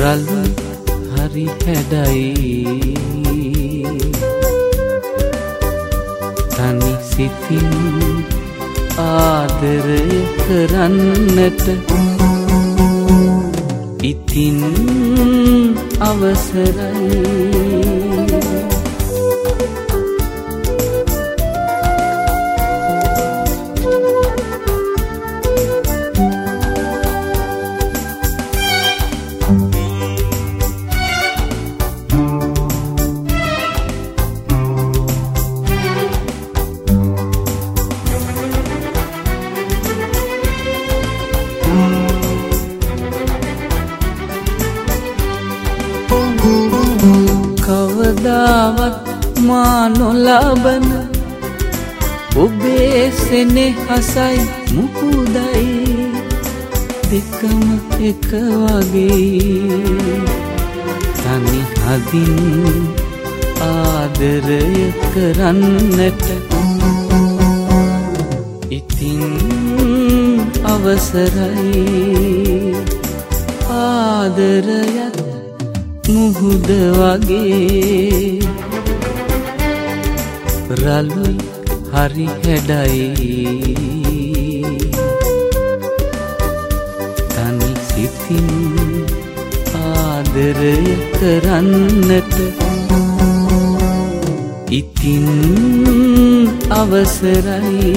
රළු හරි හැඩයි තනි සිතින් ආදරය කරන්නට ඉතින් අවසරයි කවදාවත් මා නොලබන ඔබේ සෙනෙහසයි මුකුදයි දෙකම එක වගේ තනි හදින් ආදරය කරන්නට ඉතින් අවසරයි ආදරයත් මුහුද වගේ රළුයි හරි හැඩයි තනි සිතින් ආදරය කරන්නට ඉතින් අවසරයි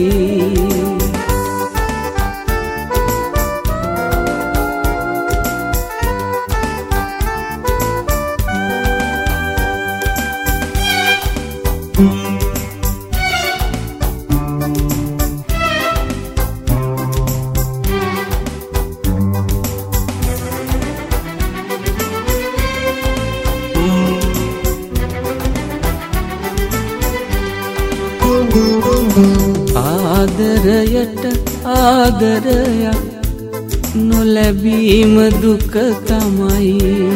ආදරයට ආදරයක් නොලැබීම දුක තමයි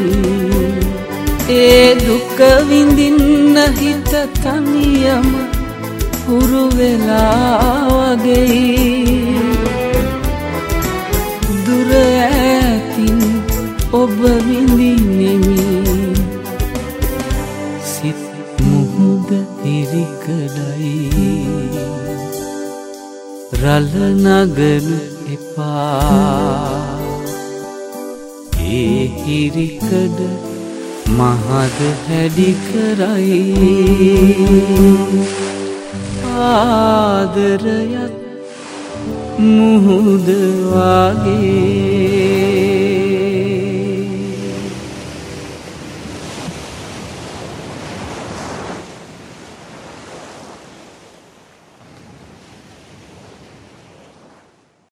ඒ දුක විඳින්න හිත තනියම හුරු වෙලා වගේ දුර ඈතින් ඔබ විඳින්නෙමි සිත් මුහුද ඉරිකඩයි රළ නගනු එපා ඒ හිරිකඩ මහද හැඩි කරයි ආදරයත් මුහුද වගේ